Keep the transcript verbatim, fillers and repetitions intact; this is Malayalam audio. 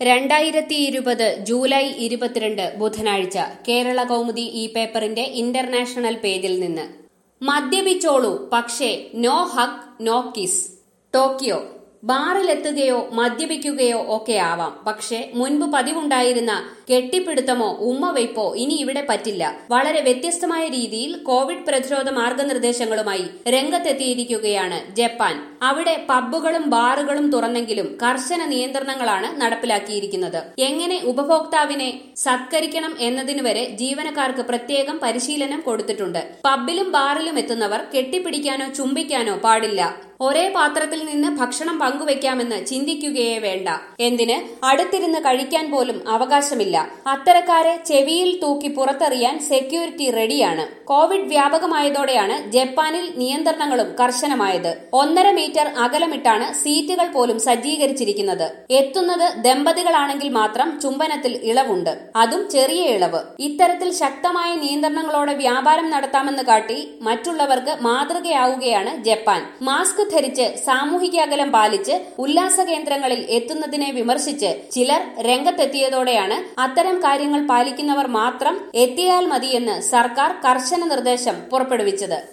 രണ്ടായിരത്തി ഇരുപത് ജൂലൈ ഇരുപത്തിരണ്ട് ബുധനാഴ്ച കേരള കൗമുദി ഈ പേപ്പറിന്റെ ഇന്റർനാഷണൽ പേജിൽ നിന്ന് മദ്യപിച്ചോളൂ പക്ഷേ no hug no kiss. Tokyo. ബാറിലെത്തുകയോ മദ്യപിക്കുകയോ ഒക്കെ ആവാം, പക്ഷെ മുൻപ് പതിവുണ്ടായിരുന്ന കെട്ടിപ്പിടുത്തമോ ഉമ്മവയ്പോ ഇനി ഇവിടെ പറ്റില്ല. വളരെ വ്യത്യസ്തമായ രീതിയിൽ കോവിഡ് പ്രതിരോധ മാർഗനിർദ്ദേശങ്ങളുമായി രംഗത്തെത്തിയിരിക്കുകയാണ് ജപ്പാൻ. അവിടെ പബ്ബുകളും ബാറുകളും തുറന്നെങ്കിലും കർശന നിയന്ത്രണങ്ങളാണ് നടപ്പിലാക്കിയിരിക്കുന്നത്. എങ്ങനെ ഉപഭോക്താവിനെ സത്കരിക്കണം എന്നതിനു വരെ ജീവനക്കാർക്ക് പ്രത്യേകം പരിശീലനം കൊടുത്തിട്ടുണ്ട്. പബ്ബിലും ബാറിലും എത്തുന്നവർ കെട്ടിപ്പിടിക്കാനോ ചുംബിക്കാനോ പാടില്ല. ഒരേ പാത്രത്തിൽ നിന്ന് ഭക്ഷണം പങ്കുവെക്കാമെന്ന് ചിന്തിക്കുകയേ വേണ്ട. എന്തിന് അടുത്തിരുന്ന് കഴിക്കാൻ പോലും അവകാശമില്ല. അത്തരക്കാരെ ചെവിയിൽ തൂക്കി പുറത്തെറിയാൻ സെക്യൂരിറ്റി റെഡിയാണ്. കോവിഡ് വ്യാപകമായതോടെയാണ് ജപ്പാനിൽ നിയന്ത്രണങ്ങളും കർശനമായത്. ഒന്നര മീറ്റർ അകലമിട്ടാണ് സീറ്റുകൾ പോലും സജ്ജീകരിച്ചിരിക്കുന്നത്. എത്തുന്നത് ദമ്പതികളാണെങ്കിൽ മാത്രം ചുംബനത്തിൽ ഇളവുണ്ട്, അതും ചെറിയ ഇളവ്. ഇത്തരത്തിൽ ശക്തമായ നിയന്ത്രണങ്ങളോടെ വ്യാപാരം നടത്താമെന്ന് കാട്ടി മറ്റുള്ളവർക്ക് മാതൃകയാവുകയാണ് ജപ്പാൻ. മാസ്ക് ധരിച്ച് സാമൂഹിക അകലം പാലിച്ച് ഉല്ലാസ കേന്ദ്രങ്ങളിൽ എത്തുന്നതിനെ വിമർശിച്ച് ചിലർ രംഗത്തെത്തിയതോടെയാണ് അത്തരം കാര്യങ്ങൾ പാലിക്കുന്നവർ മാത്രം എത്തിയാൽ മതിയെന്ന് സർക്കാർ കർശന നിർദ്ദേശം പുറപ്പെടുവിച്ചത്.